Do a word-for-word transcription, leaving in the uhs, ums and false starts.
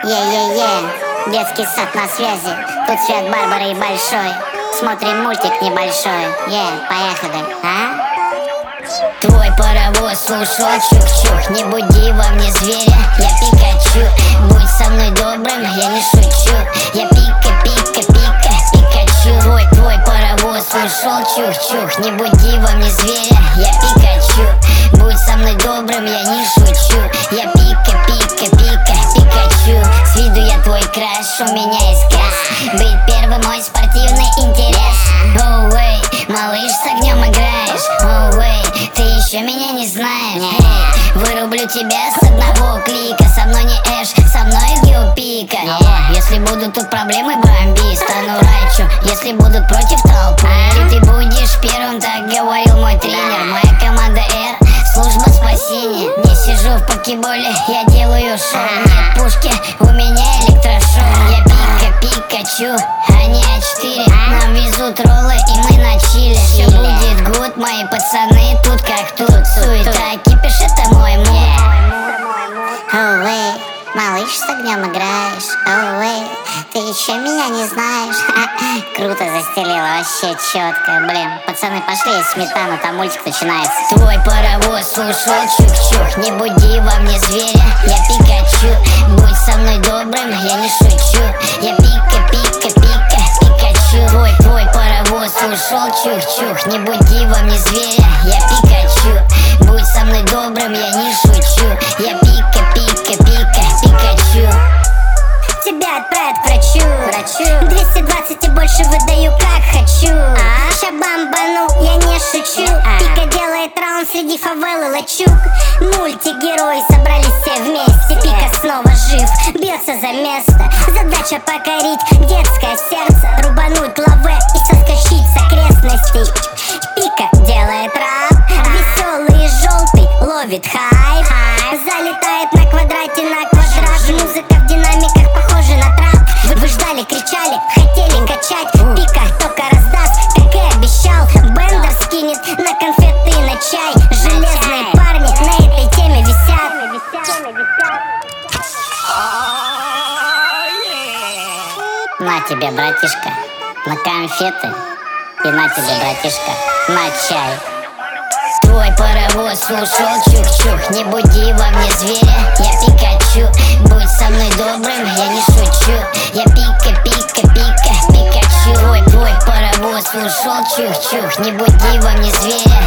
Е-е-е, детский сад на связи. Тут свет Барбары и Большой. Смотрим мультик небольшой. Е, поехали, а? Твой паровоз ушел, чух-чух. Не буди во мне зверя, я Пикачу. Будь со мной добрым, я не шучу. Я пика-пика-пика, Пикачу. Твой, твой паровоз ушел, чух-чух. Не буди во мне зверя, я Пикачу. Будь со мной добрым, я не шучу. Я пика-пика-пика, Пикачу. С виду я твой краш, у меня есть газ. Быть первым мой спортивный интерес. Оу, эй, малыш, с огнем играешь. Оу, эй, ты еще меня не знаешь. Эй, вырублю тебя с одного клика. Со мной не Эш, со мной Геопика. Если будут тут проблемы, бомби. Стану Райчу, если будут против толпы. Ты, ты будешь первым, так говорил мой тренер. Моя команда Р, служба спасения. Не сижу в покеболе, я делаю шоу. Нет пушки, у меня электрошоу. Я Пика-Пикачу, а не А четыре. Нам везут роллы, и мы на чиле. Все будет гуд, мои пацаны тут как тут. Суета, кипиш, это мой муд. Оу, эй, малыш, с огнем играешь. Оу, эй, ты еще меня не знаешь. Круто застелила, вообще четко. Блин, пацаны, пошли, есть сметана, там мультик начинается. Твой паровоз ушел, чух-чух. Не буди во мне зверя, я Пикачу. Будь со мной добрым, я не шучу. Я пика-пика-пика, Пикачу. Твой, твой паровоз ушел, чух-чух. Не буди во мне зверя, я Пикачу. Будь со мной добрым, я не шучу. Я пика-пика-пика, Пикачу. Тебя отправят к врачу, врачу. двести двадцать и больше выдаю как хочу. а? Ща бамбану, я не шучу. а? Пика делает раунд среди фавелы лачуг. Мультигерои собрались все вместе. Пика снова жив, бьется за место. Задача покорить детское сердце. Рубануть лаве и соскочить с окрестностей. Пика делает рап, веселый и желтый ловит хайп. Залетает на квадрате на квадрат. Музыка в динамиках похожа на трап. Вы, вы ждали, кричали, хотели качать. Пика только раздаст, как и обещал. Бендер скинет на конфеты и на чай. Железные парни на этой теме висят. На тебе, братишка, на конфеты. И на тебе, братишка, на чай. Твой паровоз ушел, чух-чух. Не буди во мне зверя, я Пикачу. Будь со мной добрым, я не шучу. Я пика-пика-пика, Пикачу. Твой, твой паровоз ушел, чух-чух. Не буди во мне зверя,